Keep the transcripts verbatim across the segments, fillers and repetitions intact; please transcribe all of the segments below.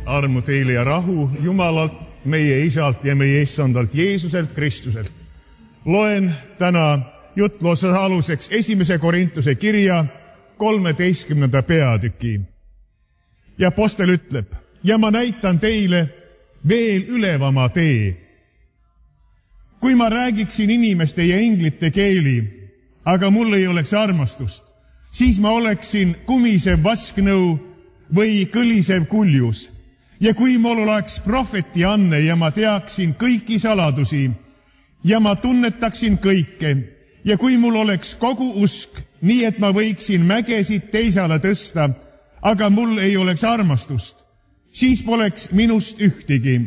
Armu teile ja rahu Jumalalt, meie Isalt ja meie Issandalt Jeesuselt Kristuselt. Loen täna jutluse aluseks esimese Korintuse kirja kolmeteistkümnenda peatüki. Ja apostel ütleb, ja ma näitan teile veel ülevama tee. Kui ma räägiksin inimeste ja inglite keeli, aga mul ei oleks armastust, siis ma oleksin kumisev vasknõu või kõlisev kuljus. Ja kui mul oleks prohveti anne ja ma teaksin kõiki saladusi ja ma tunnetaksin kõike ja kui mul oleks kogu usk, nii et ma võiksin mägesid teisale tõsta, aga mul ei oleks armastust, siis poleks minust ühtegi.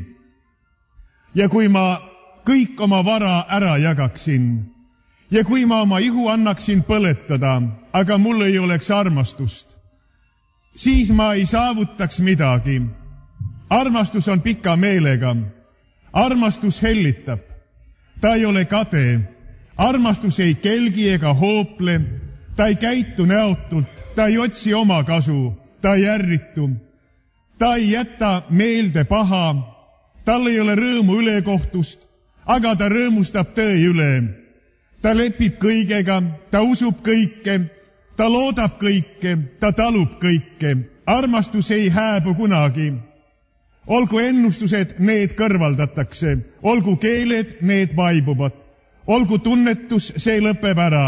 Ja kui ma kõik oma vara ära jagaksin ja kui ma oma ihu annaksin põletada, aga mul ei oleks armastust, siis ma ei saavutaks midagi. Armastus on pika meelega. Armastus hellitab. Ta ei ole kade. Armastus ei kelgi ega hoople. Ta ei käitu näotult. Ta ei otsi oma kasu. Ta ei ärritu. Ta ei jäta meelde paha. Tal ei ole rõõmu ülekohtust, aga ta rõõmustab tõe üle. Ta lepib kõigega, ta usub kõike, ta loodab kõike, ta talub kõike. Armastus ei hääbu kunagi. Olgu ennustused, need kõrvaldatakse. Olgu keeled, need vaibuvad. Olgu tunnetus, see lõpeb ära.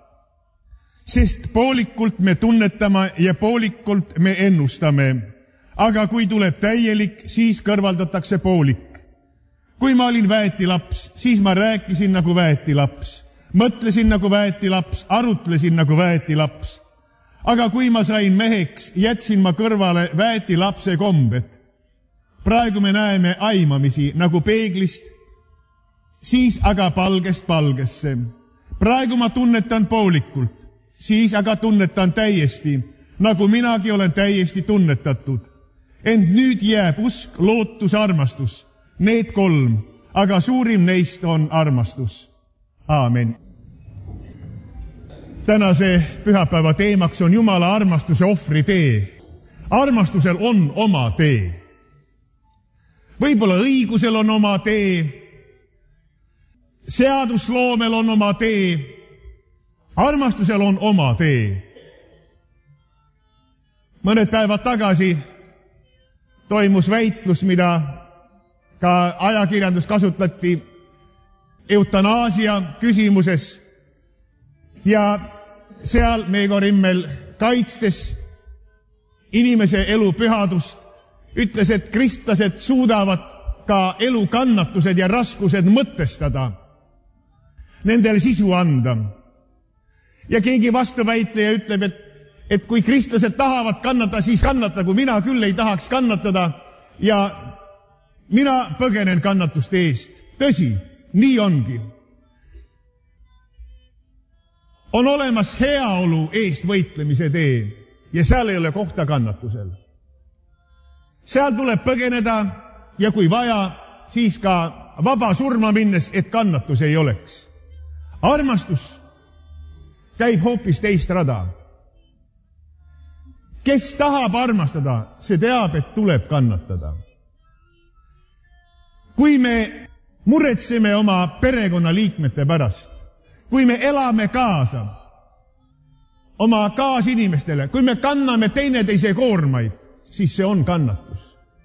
Sest poolikult me tunnetame ja poolikult me ennustame. Aga kui tuleb täielik, siis kõrvaldatakse poolik. Kui ma olin väetilaps, siis ma rääkisin nagu väetilaps. Mõtlesin nagu väetilaps, arutlesin nagu väetilaps. Aga kui ma sain meheks, jätsin ma kõrvale väetilapse kombed. Praegu me näeme aimamisi nagu peeglist, siis aga palgest palgesse. Praegu ma tunnetan poolikult, siis aga tunnetan täiesti, nagu minagi olen täiesti tunnetatud. Ent nüüd jääb usk, lootus, armastus, need kolm, aga suurim neist on armastus. Aamen. Tänase pühapäeva teemaks on Jumala armastuse ohvri tee. Armastusel on oma tee. Võib-olla õigusel on oma tee, seadusloomel on oma tee, armastusel on oma tee. Mõned päevad tagasi toimus väitlus, mida ka ajakirjandus kasutati eutanaasia küsimuses ja seal Meego Rimmel kaitstes inimese elu pühadust ütles, et kristlased suudavad ka elu kannatused ja raskused mõtestada, nendel sisu anda. Ja keegi vastuväitleja ütleb, et, et kui kristlased tahavad kannatada, siis kannatagu, mina küll ei tahaks kannatada ja mina põgenen kannatuste eest. Tõsi, nii ongi. On olemas heaolu eest võitlemise tee ja seal ei ole kohta kannatusel. Seal tuleb põgeneda ja kui vaja, siis ka vaba surma minnes, et kannatus ei oleks. Armastus käib hoopis teist rada. Kes tahab armastada, see teab, et tuleb kannatada. Kui me muretseme oma perekonnaliikmete pärast, kui me elame kaasa oma kaasinimestele, kui me kanname teineteise koormaid, siis see on kannatus.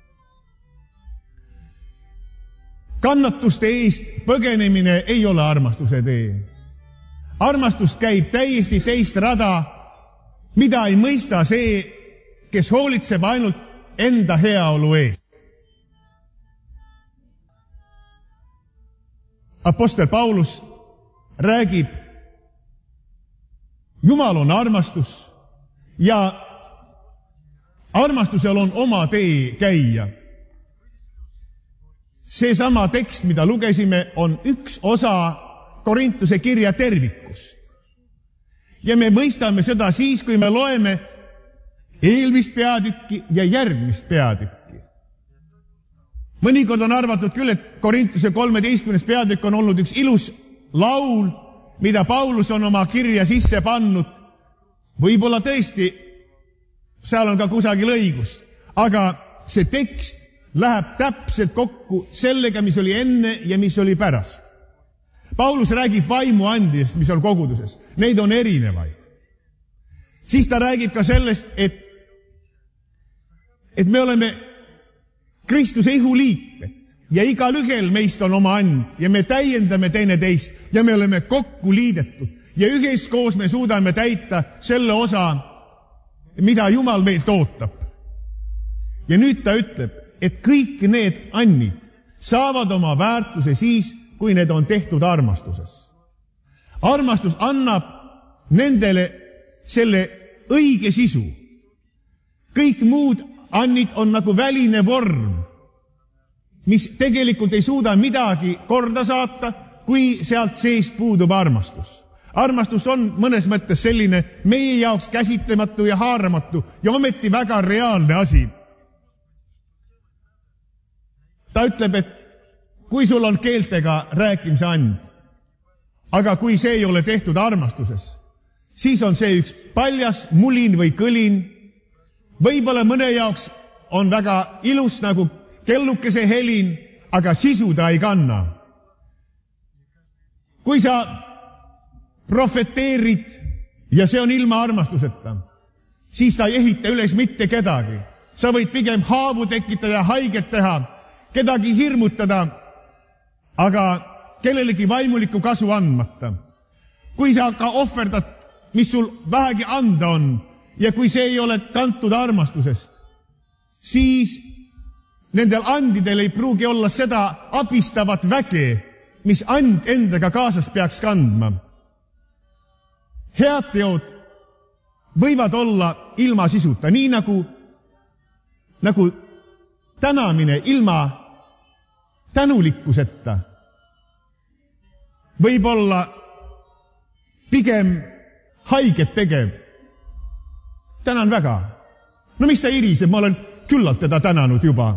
Kannatuste eest põgenemine ei ole armastuse tee. Armastus käib täiesti teist rada, mida ei mõista see, kes hoolitseb ainult enda heaolu eest. Apostel Paulus räägib, Jumal on armastus ja armastusel on oma tee käia. See sama tekst, mida lugesime, on üks osa Korintuse kirja tervikust. Ja me mõistame seda siis, kui me loeme eelmist peatükki ja järgmist peatükki. Mõnikord on arvatud küll, et Korintuse kolmeteistkümnes peatükk on olnud üks ilus laul, mida Paulus on oma kirja sisse pannud. Võib-olla tõesti, seal on ka kusagil õigus, aga see tekst läheb täpselt kokku sellega, mis oli enne ja mis oli pärast. Paulus räägib vaimuandidest, mis on koguduses. Neid on erinevaid. Siis ta räägib ka sellest, et, et me oleme Kristuse ihuliikmed ja igal ühel meist on oma and ja me täiendame teine teist ja me oleme kokku liidetud ja üheskoos me suudame täita selle osa, mida Jumal meilt ootab. Ja nüüd ta ütleb, et kõik need annid saavad oma väärtuse siis, kui need on tehtud armastuses. Armastus annab nendele selle õige sisu. Kõik muud annid on nagu väline vorm, mis tegelikult ei suuda midagi korda saata, kui sealt seest puudub armastus. Armastus on mõnes mõttes selline meie jaoks käsitlematu ja haaramatu ja ometi väga reaalne asi. Ta ütleb, et kui sul on keeltega rääkimise and, aga kui see ei ole tehtud armastuses, siis on see üks paljas mulin või kõlin. Võib-olla mõne jaoks on väga ilus nagu kellukese helin, aga sisu ta ei kanna. Kui sa profeteerid ja see on ilma armastuseta, siis ta ei ehita üles mitte kedagi. Sa võid pigem haavu tekitada ja haiget teha, kedagi hirmutada, aga kellelegi vaimulikku kasu andmata. Kui sa ka ohverdad, mis sul vähegi anda on, ja kui see ei ole kantud armastusest, siis nendel andidel ei pruugi olla seda abistavat väge, mis and endaga kaasas peaks kandma. Head teod võivad olla ilma sisuta, nii nagu, nagu tänamine ilma tänulikkuseta võib olla pigem haiget tegev. Tänan väga. No mis ta iriseb, ma olen küllalt teda tänanud juba.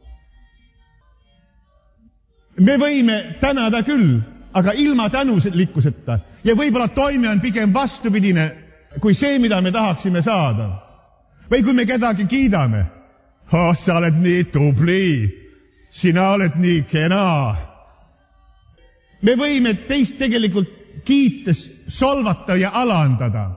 Me võime tänada küll, aga ilma tänulikkuseta ja võib-olla toime on pigem vastupidine kui see, mida me tahaksime saada. Või kui me kedagi kiidame. Oh, sa oled nii tubli, sina oled nii kena. Me võime teist tegelikult kiites solvata ja alandada.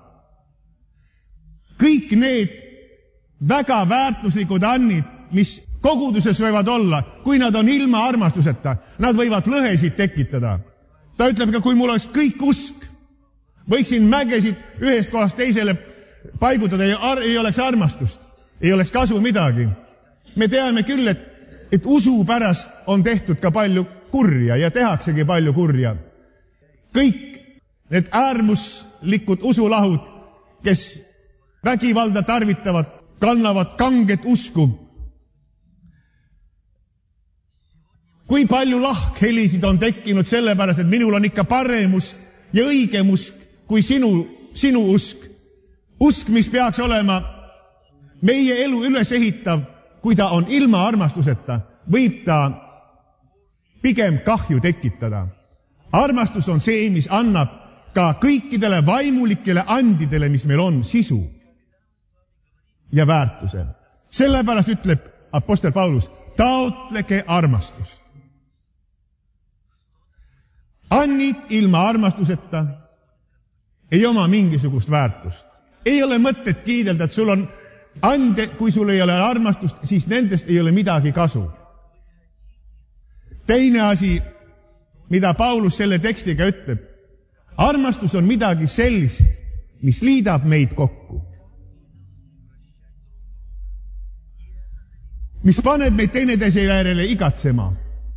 Kõik need väga väärtuslikud annid, mis koguduses võivad olla, kui nad on ilma armastuseta, nad võivad lõhesid tekitada. Ta ütleb ka, kui mul oleks kõik usk, võiksin mägesid ühest kohast teisele paigutada ja ar- ei oleks armastust, ei oleks kasu midagi. Me teame küll, et, et usu pärast on tehtud ka palju kurja ja tehaksegi palju kurja. Kõik need äärmuslikud usulahud, kes vägivalda tarvitavad, kannavad kanget usku. Kui palju lahkhelisid on tekkinud sellepärast, et minul on ikka parem usk ja õigem usk kui sinu, sinu usk. Usk, mis peaks olema meie elu üles ehitav, kui ta on ilma armastuseta, võib ta pigem kahju tekitada. Armastus on see, mis annab ka kõikidele vaimulikele andidele, mis meil on, sisu ja väärtuse. Sellepärast ütleb apostel Paulus, taotlege armastust. Annid ilma armastuseta ei oma mingisugust väärtust. Ei ole mõtet kiidelda, et sul on ande, kui sul ei ole armastust, siis nendest ei ole midagi kasu. Teine asi, mida Paulus selle tekstiga ütleb, armastus on midagi sellist, mis liidab meid kokku. Mis paneb meid teineteise järele igatsema.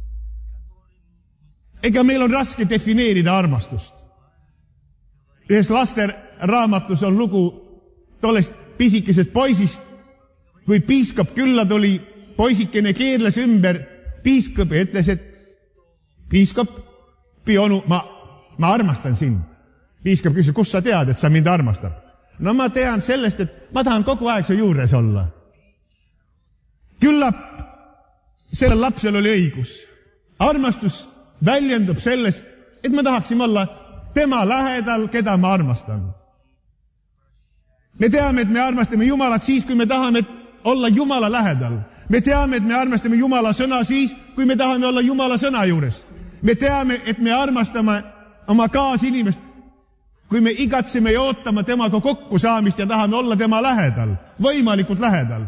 Ega meil on raske defineerida armastust. Ühes laste raamatus on lugu tollest pisikesest poisist, kui piiskop külla tuli, poisikene keerles ümber piiskopi ja ütles, et piiskop, pionu, ma, ma armastan sind. Piiskop küsis, kus sa tead, et sa mind armastad? No ma tean sellest, et ma tahan kogu aeg su juures olla. Küllap sellel lapsel oli õigus. Armastus väljendub sellest, et me tahaksime olla tema lähedal, keda ma armastan. Me teame, et me armastame Jumalat siis, kui me tahame olla Jumala lähedal. Me teame, et me armastame Jumala sõna siis, kui me tahame olla Jumala sõna juures. Me teame, et me armastame oma kaasinimest, kui me igatseme ja ootame temaga kokku saamist ja tahame olla tema lähedal, võimalikult lähedal.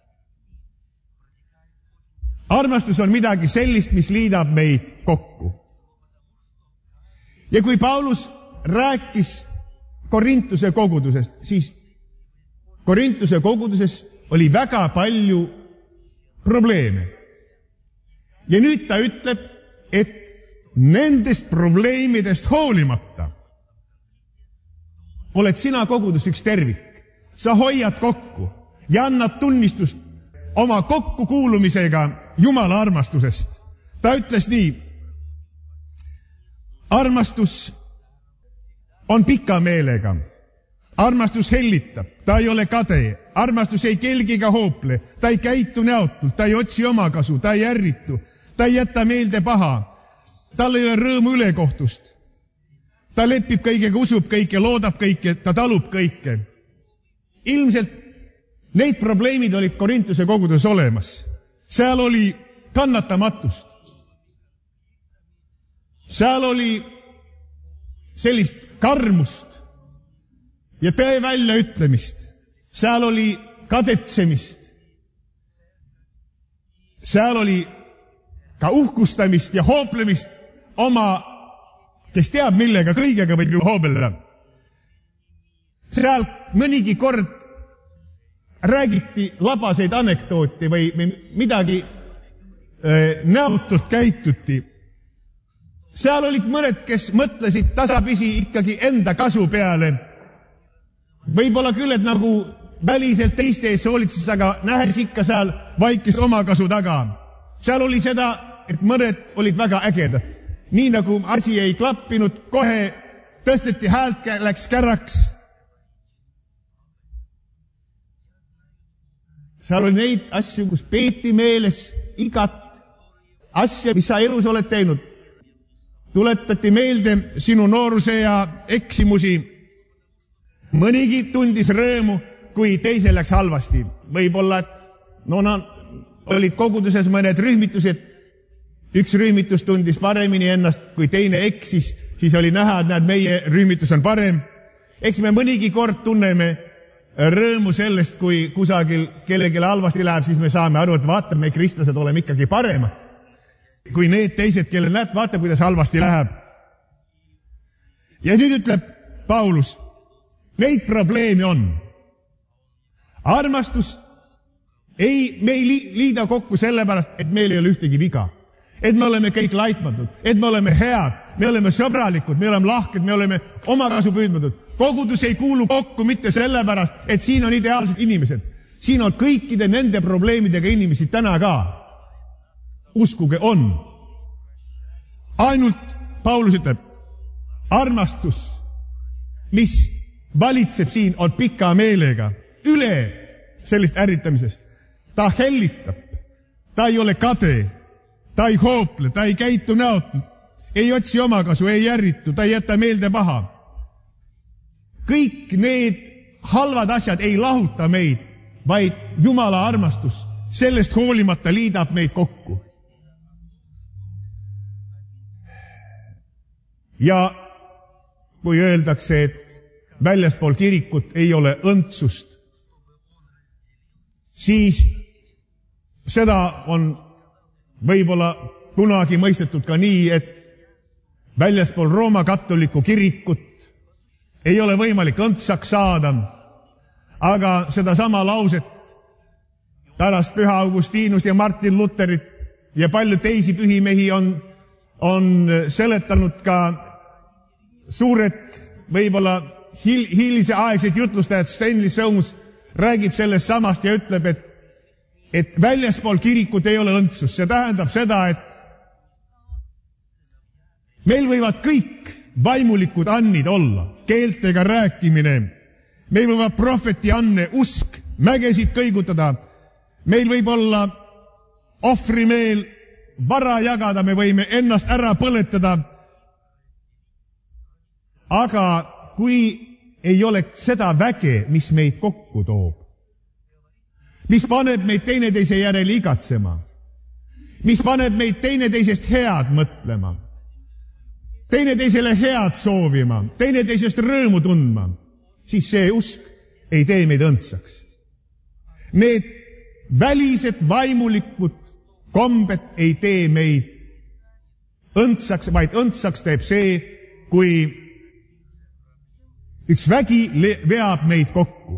Armastus on midagi sellist, mis liidab meid kokku. Ja kui Paulus rääkis Korintuse kogudusest, siis Korintuse koguduses oli väga palju probleeme. Ja nüüd ta ütleb, et nendest probleemidest hoolimata oled sina kogudus üks tervik. Sa hoiad kokku ja annad tunnistust oma kokkukuulumisega Jumala armastusest. Ta ütles nii, armastus on pika meelega. Armastus hellitab, ta ei ole kade. Armastus ei kelgiga hoople, ta ei käitu näotult, ta ei otsi omakasu, ta ei ärritu, ta ei jäta meelde paha. Tal ei ole rõõmu ülekohtust. Ta lepib kõigega, usub kõike, loodab kõike, ta talub kõike. Ilmselt neid probleemid olid Korintuse koguduses olemas. Seal oli kannatamatust. Seal oli sellist karmust ja tõe väljaütlemist. Seal oli kadetsemist. Seal oli ka uhkustamist ja hooplemist oma, kes teab millega, kõigega võib ju hoobelda. Seal mõnigi kord räägiti labaseid anekdooti või midagi äh, näotult käituti. Seal olid mõned, kes mõtlesid tasapisi ikkagi enda kasu peale. Võib-olla küll, et nagu väliselt teiste ees hoolitses, aga nähes ikka seal vaikis oma kasu taga. Seal oli seda, et mõned olid väga ägedad. Nii nagu asi ei klappinud, kohe tõsteti häält, läks käraks. Seal oli neid asju, kus peeti meeles igat asja, mis sa elus oled teinud. Tuletati meelde sinu nooruse ja eksimusi. Mõnigi tundis rõõmu, kui teisel läks halvasti. Võib-olla, et no, no, olid koguduses mõned rühmitused. Üks rühmitus tundis paremini ennast, kui teine eksis, siis oli näha, et näed, meie rühmitus on parem. Eks me mõnigi kord tunneme rõõmu sellest, kui kusagil kellegile halvasti läheb, siis me saame aru, et vaata, me kristlased oleme ikkagi paremad. Kui need teised, kelle näed, vaata, kuidas halvasti läheb. Ja nüüd ütleb Paulus, neid probleemi on. Armastus ei, me ei liida kokku sellepärast, et meil ei ole ühtegi viga. Et me oleme kõik laitmatud, et me oleme head, me oleme sõbralikud, me oleme lahked, me oleme omakasu püüdmatud. Kogudus ei kuulu kokku mitte sellepärast, et siin on ideaalsed inimesed. Siin on kõikide nende probleemidega inimesi täna ka. Uskuge on. Ainult Paulus ütleb, armastus, mis valitseb siin, on pika meelega üle sellist ärritamisest. Ta hellitab, ta ei ole kade, ta ei hoople, ta ei käitu näotult, ei otsi omakasu, ei ärritu, ta ei jäta meelde paha. Kõik need halvad asjad ei lahuta meid, vaid Jumala armastus sellest hoolimata liidab meid kokku. Ja kui öeldakse, et väljaspool kirikut ei ole õndsust, siis seda on võib-olla kunagi mõistetud ka nii, et väljaspool Rooma katoliku kirikut ei ole võimalik õndsaks saada, aga seda sama lauset pärast Püha Augustinust ja Martin Lutherit ja palju teisi pühimehi on, on seletanud ka suured, võib-olla hil, hilise aegseid jutlustajad. Stanley Jones räägib sellest samast ja ütleb, et, et väljaspool kirikut ei ole õndsus. See tähendab seda, et meil võivad kõik vaimulikud annid olla, keeltega rääkimine, meil võivad prohveti anne, usk, mägesid kõigutada, meil võib olla ohvrimeel, vara jagada, me võime ennast ära põletada, aga kui ei ole seda väge, mis meid kokku toob, mis paneb meid teineteise järele igatsema, mis paneb meid teineteisest head mõtlema, teineteisele head soovima, teineteisest rõõmu tundma, siis see usk ei tee meid õndsaks. Need välised vaimulikud kombed ei tee meid õndsaks, vaid õndsaks teeb see, kui üks vägi veab meid kokku.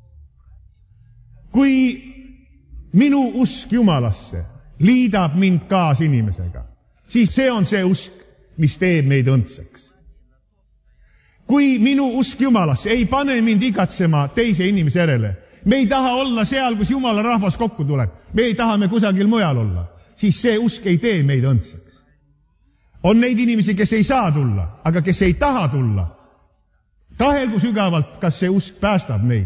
Kui minu usk Jumalasse liidab mind kaas inimesega, siis see on see usk, mis teeb meid õndsaks. Kui minu usk Jumalasse ei pane mind igatsema teise inimese järele, me ei taha olla seal, kus Jumala rahvas kokku tuleb, me ei taha me kusagil mujal olla, siis see usk ei tee meid õndsaks. On neid inimesi, kes ei saa tulla, aga kes ei taha tulla, kahelgu sügavalt, kas see usk päästab neid.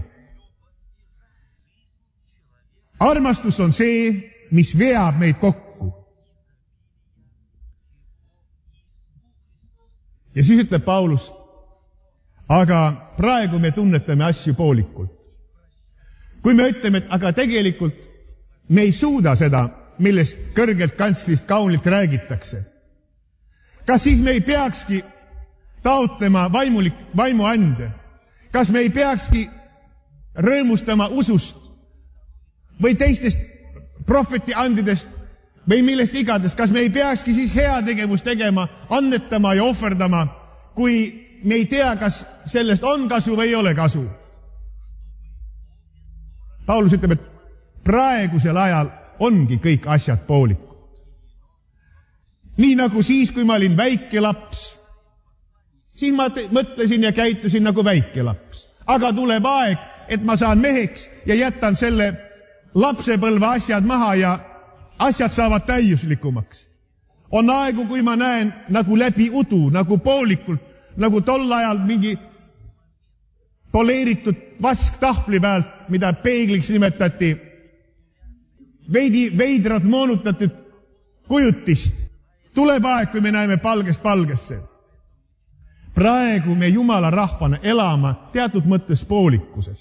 Armastus on see, mis veab meid kokku. Ja siis ütleb Paulus, aga praegu me tunnetame asju poolikult. Kui me ütleme, et aga tegelikult me ei suuda seda, millest kõrgelt kantslist kaunilt räägitakse, kas siis me ei peakski taotlema vaimulik, vaimuande? Kas me ei peakski rõõmustama usust või teistest prohvetiandidest või millest igades? Kas me ei peakski siis heategevust tegema, annetama ja ohverdama, kui me ei tea, kas sellest on kasu või ei ole kasu? Paulus ütleb, et praegusel ajal ongi kõik asjad poolikud. Nii nagu siis, kui ma olin väike laps, siis ma mõtlesin ja käitusin nagu väike laps. Aga tuleb aeg, et ma saan meheks ja jätan selle lapsepõlve asjad maha ja asjad saavad täiuslikumaks. On aegu, kui ma näen nagu läbi udu, nagu poolikult, nagu tol ajal mingi poleeritud vask tahvli pealt, mida peegliks nimetati, veidi veidrad moonutatud kujutist. Tuleb aeg, kui me näeme palgest palgesse. Praegu me Jumala rahvana elama teatud mõttes poolikuses.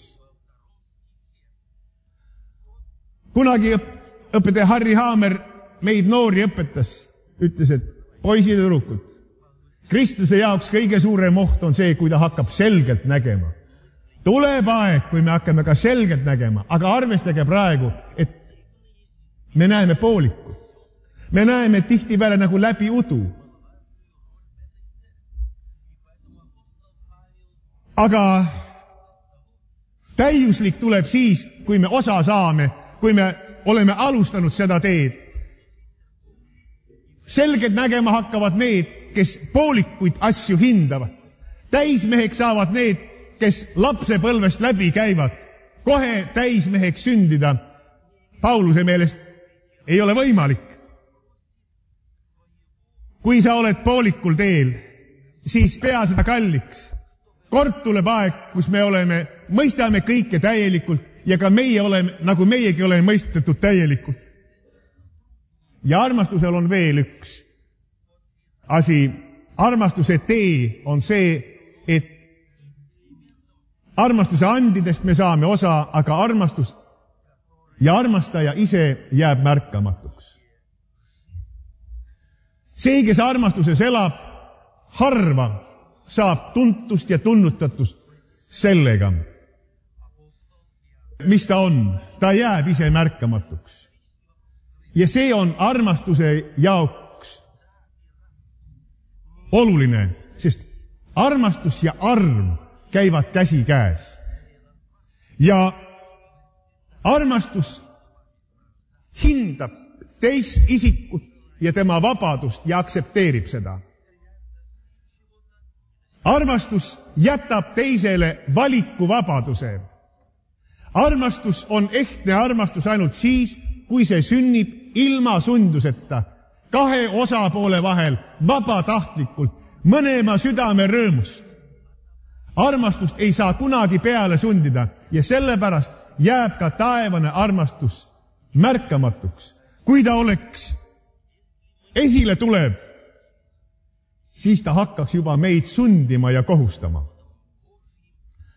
Kunagi õpetaja Harry Haamer meid noori õpetas, ütles, et poisid ja tüdrukud, Kristuse jaoks kõige suurem oht on see, kui ta hakkab selgelt nägema. Tuleb aeg, kui me hakkame ka selgelt nägema, aga arvestage praegu, et me näeme poolikut. Me näeme tihtipeale nagu läbi udu. Aga täiuslik tuleb siis, kui me osa saame, kui me oleme alustanud seda teed. Selgelt nägema hakkavad need, kes poolikuid asju hindavad. Täismeheks saavad need, kes lapsepõlvest läbi käivad. Kohe täismeheks sündida Pauluse meelest ei ole võimalik. Kui sa oled poolikul teel, siis pea seda kalliks. Kord tuleb aeg, kus me oleme, mõistame kõike täielikult ja ka meie oleme, nagu meiegi oleme mõistetud täielikult. Ja armastusel on veel üks asi. Armastuse tee on see, et armastuse andidest me saame osa, aga armastus ja armastaja ise jääb märkamatuks. See, kes armastuses elab, harva saab tuntust ja tunnutatust sellega, mis ta on. Ta jääb ise märkamatuks. Ja see on armastuse jaoks oluline, sest armastus ja arm käivad käsi käes. Ja armastus hindab teist isikut ja tema vabadust ja aksepteerib seda. Armastus jätab teisele valikuvabaduse. Armastus on ehtne armastus ainult siis, kui see sünnib ilma sunduseta, kahe osapoole vahel, vabatahtlikult, mõlema südame rõõmust. Armastust ei saa kunagi peale sundida ja sellepärast jääb ka taevane armastus märkamatuks. Kui ta oleks esile tulev, siis ta hakkaks juba meid sundima ja kohustama.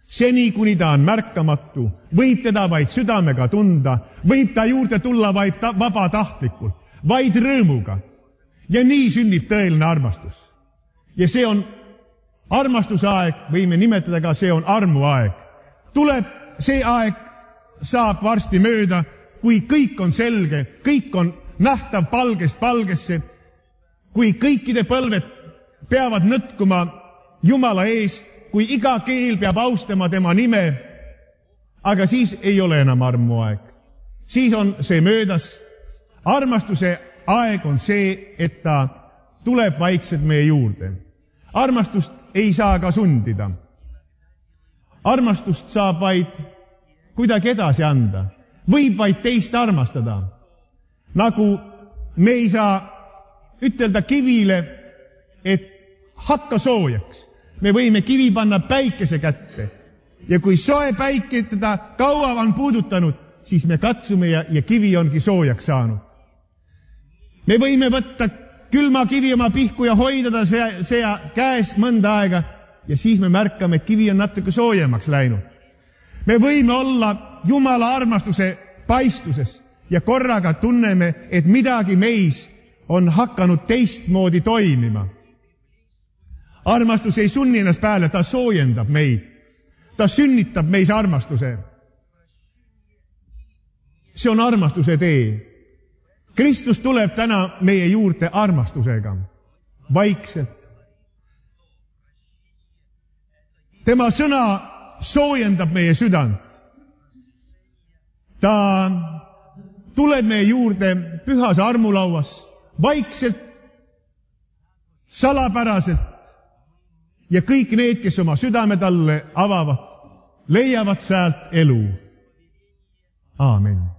Seni, kuni ta on märkamatu, võib teda vaid südamega tunda, võib ta juurde tulla vaid ta vabatahtlikult, vaid rõõmuga. Ja nii sünnib tõeline armastus. Ja see on armastusaeg, võime nimetada ka, see on armuaeg. Tuleb see aeg, saab varsti mööda, kui kõik on selge, kõik on nähtav palgest palgesse, kui kõikide põlved peavad nõtkuma Jumala ees, kui iga keel peab austama tema nime, aga siis ei ole enam armuaeg. Siis on see möödas. Armastuse aeg on see, et ta tuleb vaikselt meie juurde. Armastust ei saa ka sundida. Armastust saab vaid kuidagi edasi anda. Võib vaid teist armastada. Nagu me ei saa ütelda kivile, et hakka soojaks. Me võime kivi panna päikese kätte. Ja kui soe päike teda kaua on puudutanud, siis me katsume ja, ja kivi ongi soojaks saanud. Me võime võtta külma kivi oma pihku ja hoida see, see käes mõnda aega ja siis me märkame, et kivi on natuke soojemaks läinud. Me võime olla Jumala armastuse paistuses ja korraga tunneme, et midagi meis on hakanud teistmoodi toimima. Armastus ei sunni ennast pääle, ta soojendab meid. Ta sünnitab meis armastuse. See on armastuse tee. Kristus tuleb täna meie juurde armastusega. Vaikselt. Tema sõna soojendab meie südant. Ta tuleb meie juurde pühas armulauas. Vaikselt, salapäraselt. Ja kõik need, kes oma südame talle avavad, leiavad sealt elu. Aamen.